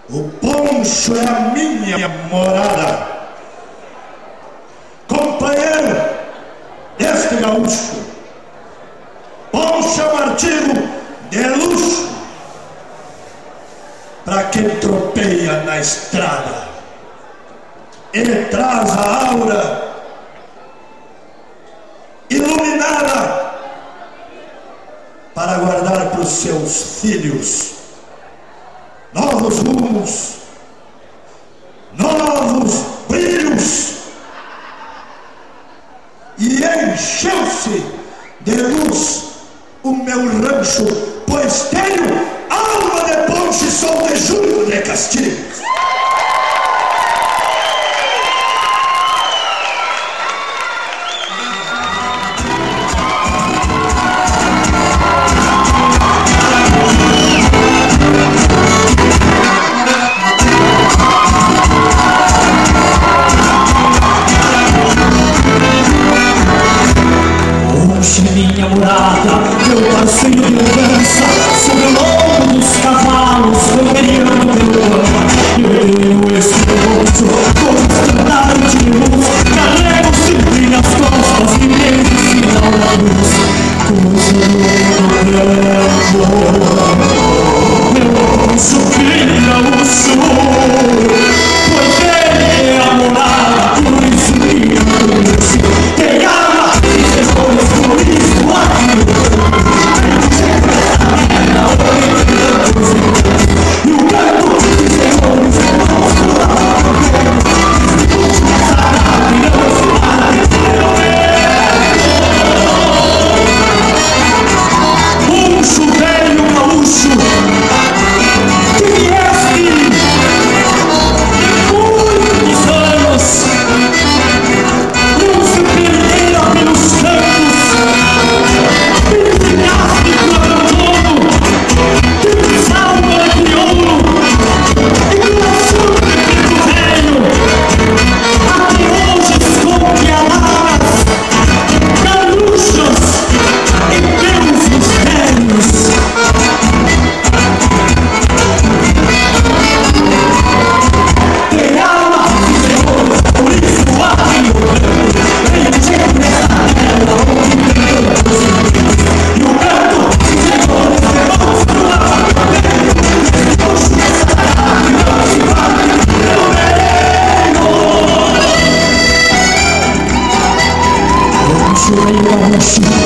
O poncho é a minha morada, companheiro deste gaúcho. Poncho é um artigo de luxo para quem tropeia na estrada. Ele traz a aura iluminada para guardar para os seus filhos novos rumos, novos brilhos, e encheu-se de luz o meu rancho, pois tenho alma de poncho e sou de Júlio de Castilhos. Minha morada, meu parceiro de dança, sobre o lombo dos cavalos, campeando meu ano. Eu tenho esse rosto, constante de luz, carrego sempre nas costas, e mesmo sinal da luz, cruzando no campo. Meu poncho gaúcho, pois ele é a morada, por isso minha luz, tem alma e depois por isso. Chorei,